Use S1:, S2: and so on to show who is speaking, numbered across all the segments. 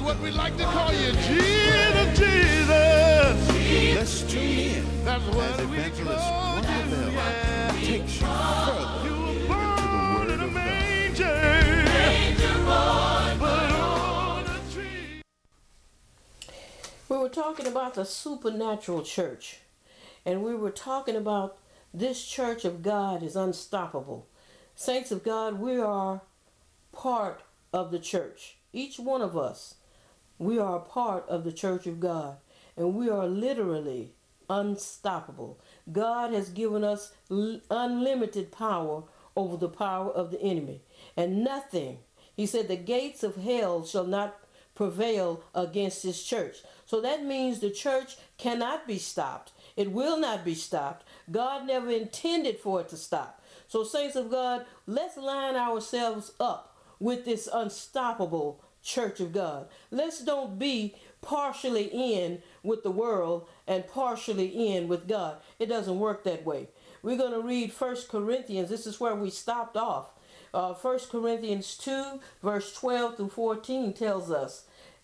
S1: what we like to call you, Jesus, Jesus.
S2: Let's tune in
S1: That's what
S2: as
S1: we
S2: Evangelist
S1: call
S2: Martha
S1: you,
S2: Bell
S1: yeah.
S2: takes you further
S1: You were
S2: into
S1: born
S2: the
S1: in
S2: Word
S1: a
S2: of God.
S1: manger, but on a tree.
S3: We were talking about the supernatural church, and we were talking about this church of God is unstoppable. Saints of God, we are part of the church. Each one of us, we are a part of the church of God, and we are literally unstoppable. God has given us unlimited power over the power of the enemy, and nothing, he said, the gates of hell shall not prevail against his church. So that means the church cannot be stopped. It will not be stopped. God never intended for it to stop. So, saints of God, let's line ourselves up with this unstoppable church of God. Let's don't be partially in with the world and partially in with God. It doesn't work that way. We're going to read 1 Corinthians. This is where we stopped off. 1 Corinthians 2, verse 12 through 14 tells us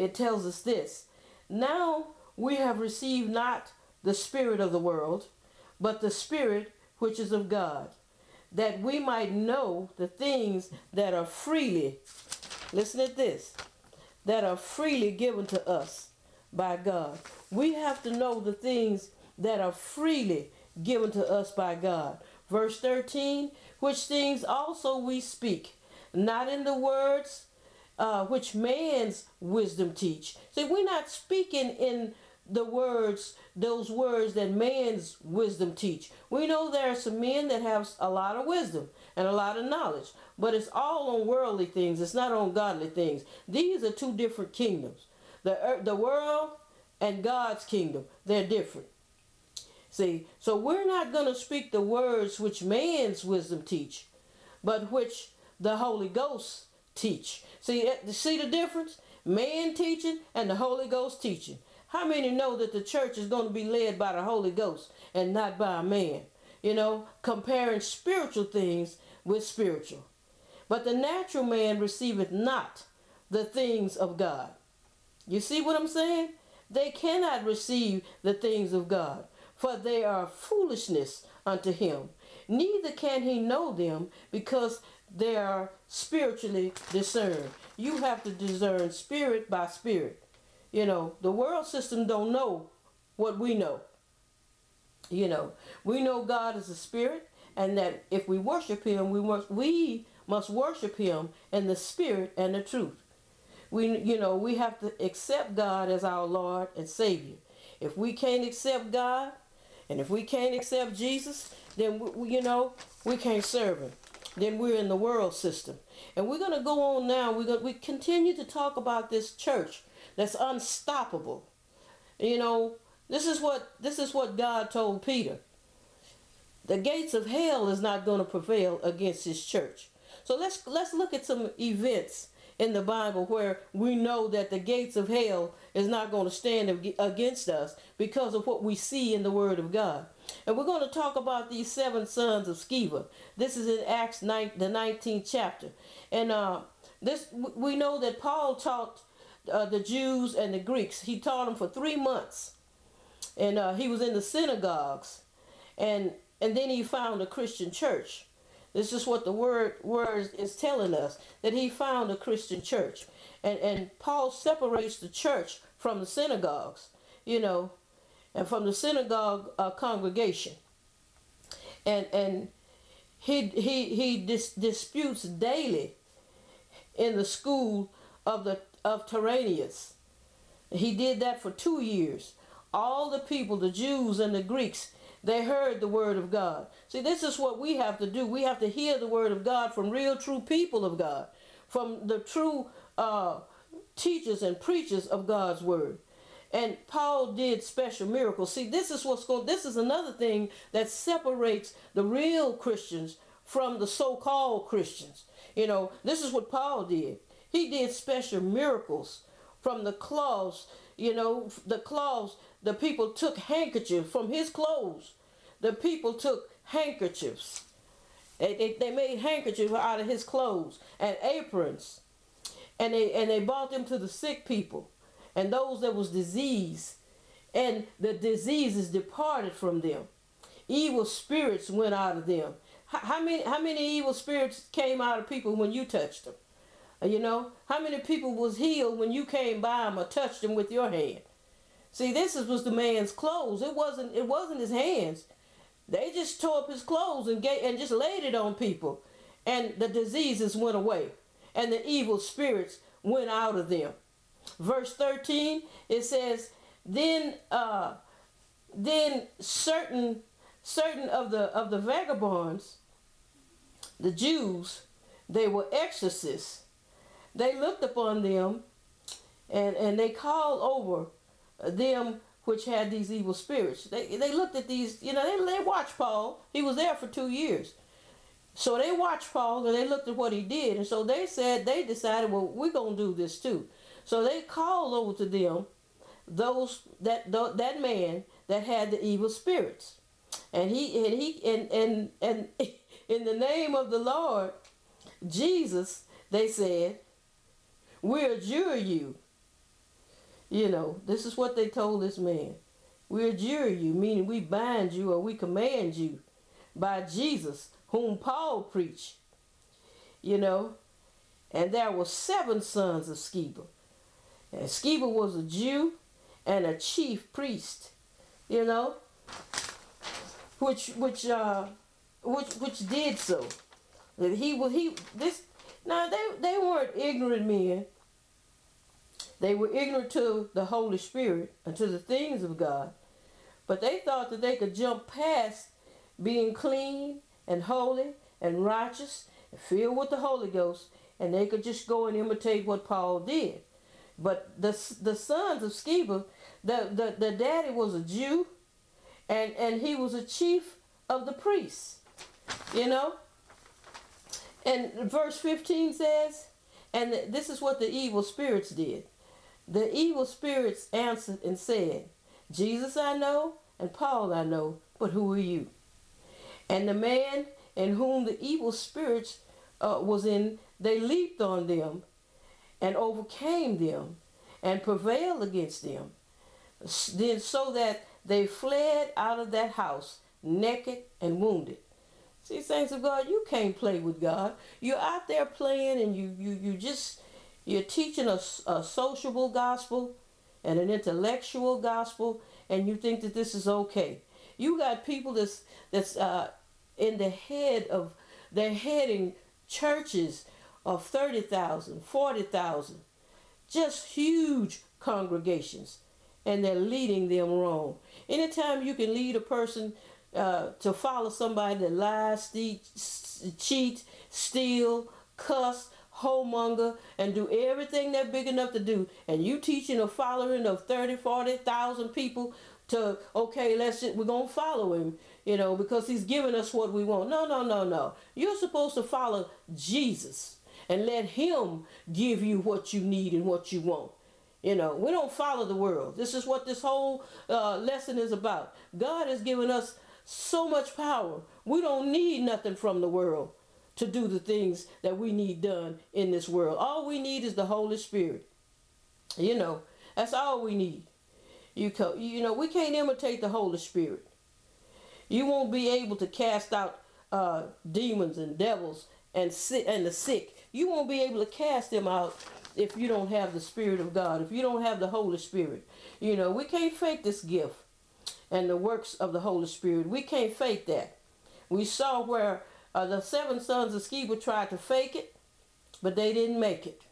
S3: this. Now we have received not the spirit of the world, but the Spirit which is of God, that we might know the things that are freely, listen at this, that are freely given to us by God. We have to know the things that are freely given to us by God. Verse 13, which things also we speak, not in the words which man's wisdom teach. See, we're not speaking in the words, those words that man's wisdom teach. We know there are some men that have a lot of wisdom and a lot of knowledge, but it's all on worldly things. It's not on godly things. These are two different kingdoms. The world and God's kingdom, they're different. See, so we're not going to speak the words which man's wisdom teach, but which the Holy Ghost teach. See the difference? Man teaching and the Holy Ghost teaching. How many know that the church is going to be led by the Holy Ghost and not by a man? You know, comparing spiritual things with spiritual. But the natural man receiveth not the things of God. You see what I'm saying? They cannot receive the things of God, for they are foolishness unto him. Neither can he know them, because they are spiritually discerned. You have to discern spirit by spirit. You know, the world system don't know what we know. You know, we know God is a spirit, and that if we worship him, we must worship him in the spirit and the truth. We have to accept God as our Lord and Savior. If we can't accept God, and if we can't accept Jesus, then we can't serve him. Then we're in the world system. And we're going to go on now. We continue to talk about this church that's unstoppable. You know, this is what God told Peter. The gates of hell is not going to prevail against his church. So let's look at some events in the Bible where we know that the gates of hell is not going to stand against us because of what we see in the Word of God. And we're going to talk about these 7 sons of Sceva. This is in Acts 9, the 19th chapter. And we know that Paul taught the Jews and the Greeks. He taught them for 3 months. And he was in the synagogues. And then he found a Christian church. This is what the word is telling us, that he found a Christian church. And Paul separates the church from the synagogues, and from the synagogue congregation. And he disputes daily in the school of Tyrannus. He did that for 2 years. All the people, the Jews and the Greeks, they heard the word of God. See, this is what we have to do. We have to hear the word of God from real, true people of God, from the true teachers and preachers of God's word. And Paul did special miracles. See, this is another thing that separates the real Christians from the so-called Christians. This is what Paul did. He did special miracles from the cloths. The people took handkerchiefs from his clothes. The people took handkerchiefs. They made handkerchiefs out of his clothes and aprons. and they brought them to the sick people and those that was diseased, and the diseases departed from them. Evil spirits went out of them. How many evil spirits came out of people when you touched them? You know, how many people was healed when you came by them or touched them with your hand? See, was the man's clothes. It wasn't his hands. They just tore up his clothes and just laid it on people, and the diseases went away, and the evil spirits went out of them. Verse 13, it says, then certain of the vagabonds, the Jews, they were exorcists. They looked upon them, and they called over them which had these evil spirits. They looked at these, they watched Paul. He was there for 2 years. So they watched Paul and they looked at what he did. And so they decided, well, we're going to do this too. So they called over to them that man that had the evil spirits. And in the name of the Lord Jesus, they said, we adjure you. This is what they told this man. We adjure you, meaning we bind you or we command you by Jesus, whom Paul preached. And there were 7 sons of Sceva. And Sceva was a Jew and a chief priest, which did so. Now they weren't ignorant men. They were ignorant to the Holy Spirit and to the things of God. But they thought that they could jump past being clean and holy and righteous and filled with the Holy Ghost, and they could just go and imitate what Paul did. But the sons of Sceva, the daddy was a Jew, and he was a chief of the priests, And verse 15 says, and this is what the evil spirits did. The evil spirits answered and said, Jesus I know, and Paul I know, but who are you? And the man in whom the evil spirits was in, they leaped on them and overcame them and prevailed against them, then so that they fled out of that house naked and wounded. See, saints of God, you can't play with God. You're out there playing, and you're teaching a sociable gospel and an intellectual gospel, and you think that this is okay. You got people that's in the head of, they're heading churches of 30,000, 40,000, just huge congregations, and they're leading them wrong. Anytime you can lead a person to follow somebody that lies, cheat, steal, cuss, whoremonger, and do everything they're big enough to do, and you teaching a following of 30, 40,000 people to, okay, we're going to follow him, because he's giving us what we want. No. You're supposed to follow Jesus and let him give you what you need and what you want. We don't follow the world. This is what this whole lesson is about. God has given us so much power. We don't need nothing from the world to do the things that we need done in this world. All we need is the Holy Spirit. That's all we need. We can't imitate the Holy Spirit. You won't be able to cast out demons and devils and the sick. You won't be able to cast them out if you don't have the Spirit of God, if you don't have the Holy Spirit. We can't fake this gift and the works of the Holy Spirit. We can't fake that. We saw where the 7 sons of Sceva tried to fake it, but they didn't make it.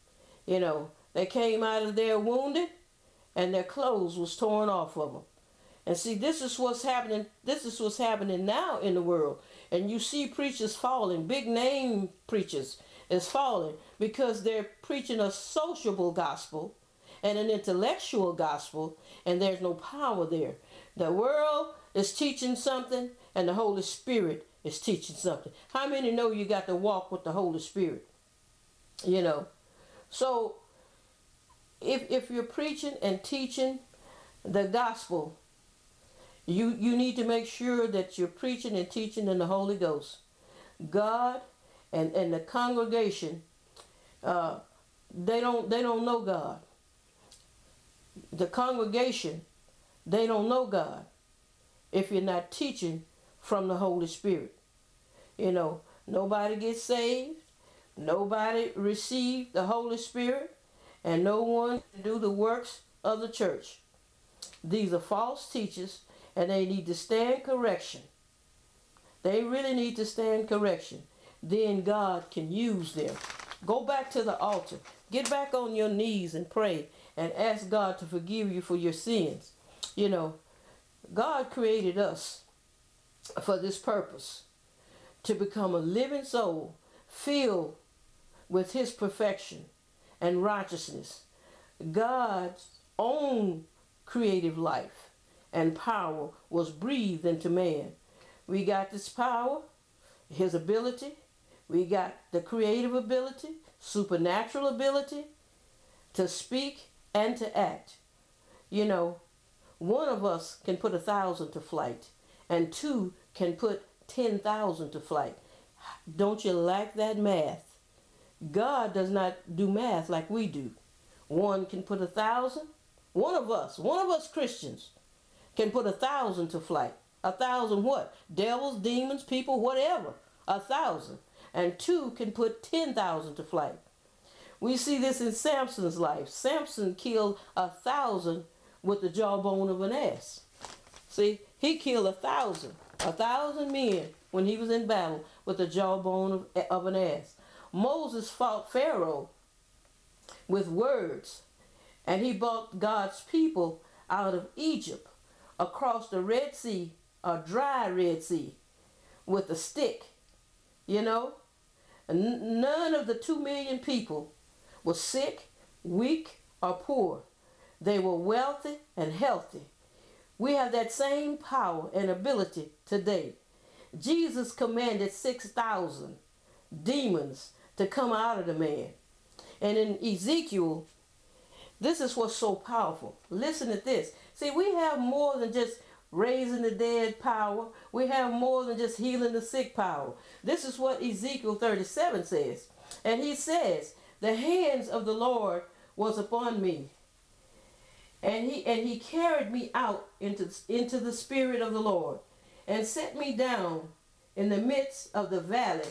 S3: They came out of there wounded, and their clothes was torn off of them. And see, this is what's happening. This is what's happening now in the world. And you see preachers falling, big name preachers is falling, because they're preaching a sociable gospel and an intellectual gospel, and there's no power there. The world is teaching something, and the Holy Spirit is teaching something. How many know you got to walk with the Holy Spirit? So if you're preaching and teaching the gospel, you need to make sure that you're preaching and teaching in the Holy Ghost. God and the congregation they don't know God. The congregation, they don't know God if you're not teaching from the Holy Spirit. You know, nobody gets saved, nobody received the Holy Spirit, and no one can do the works of the church. These are false teachers, and they need to stand correction. They really need to stand correction. Then God can use them. Go back to the altar. Get back on your knees and pray and ask God to forgive you for your sins. You know, God created us for this purpose, to become a living soul filled with His perfection and righteousness. God's own creative life and power was breathed into man. We got this power, His ability. We got the creative ability, supernatural ability to speak and to act. You know, one of us can put 1,000 to flight, and two can put 10,000 to flight. Don't you like that math? God does not do math like we do. One can put 1,000. One of us Christians can put 1,000 to flight. 1,000 what? Devils, demons, people, whatever. 1,000. And two can put 10,000 to flight. We see this in Samson's life. Samson killed 1,000 with the jawbone of an ass. See, he killed 1,000 men when he was in battle with the jawbone of an ass. Moses fought Pharaoh with words, and he brought God's people out of Egypt across the Red Sea, a dry Red Sea, with a stick. You know, none of the 2 million people was sick, weak, or poor. They were wealthy and healthy. We have that same power and ability today. Jesus commanded 6,000 demons to come out of the man. And in Ezekiel, this is what's so powerful. Listen to this. See, we have more than just raising the dead power. We have more than just healing the sick power. This is what Ezekiel 37 says. And he says, the hands of the Lord was upon me. And he carried me out into the spirit of the Lord and set me down in the midst of the valley,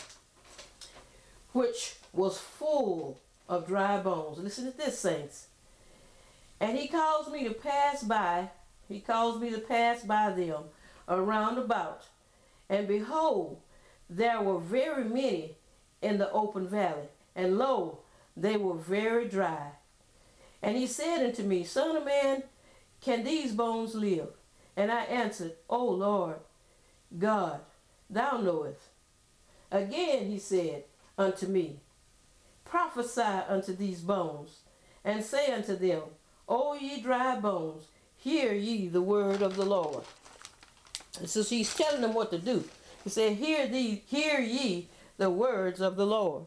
S3: which was full of dry bones. Listen to this, saints. And he caused me to pass by. He caused me to pass by them around about. And behold, there were very many in the open valley. And lo, they were very dry. And he said unto me, Son of man, can these bones live? And I answered, O Lord God, thou knowest. Again he said unto me, Prophesy unto these bones, and say unto them, O ye dry bones, hear ye the word of the Lord. And so he's telling them what to do. He said, hear ye the words of the Lord.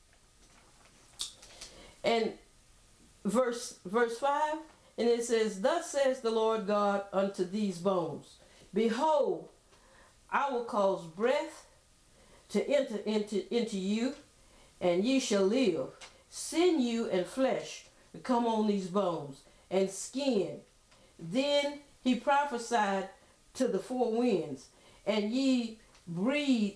S3: And verse 5, and it says, Thus says the Lord God unto these bones, Behold, I will cause breath to enter into you, and ye shall live. Sinew and flesh will come on these bones, and skin. Then he prophesied to the four winds, and ye breathed,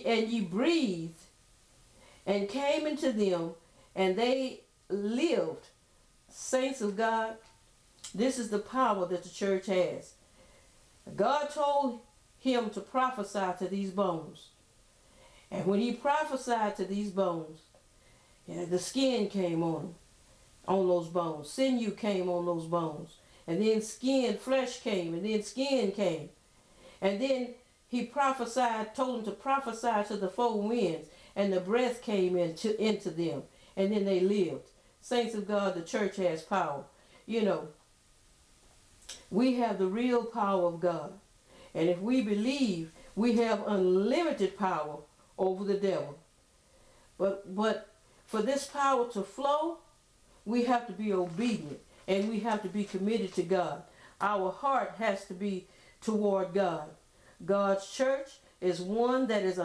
S3: and came into them, and they lived. Saints of God, this is the power that the church has. God told him to prophesy to these bones. And when he prophesied to these bones, the skin came on those bones. Sinew came on those bones. And then flesh came, and then skin came. And then he prophesied, told him to prophesy to the four winds, and the breath came into them, and then they lived. Saints of God, the church has power. You know, we have the real power of God. And if we believe, we have unlimited power over the devil. But for this power to flow, we have to be obedient, and we have to be committed to God. Our heart has to be toward God. God's church is one that is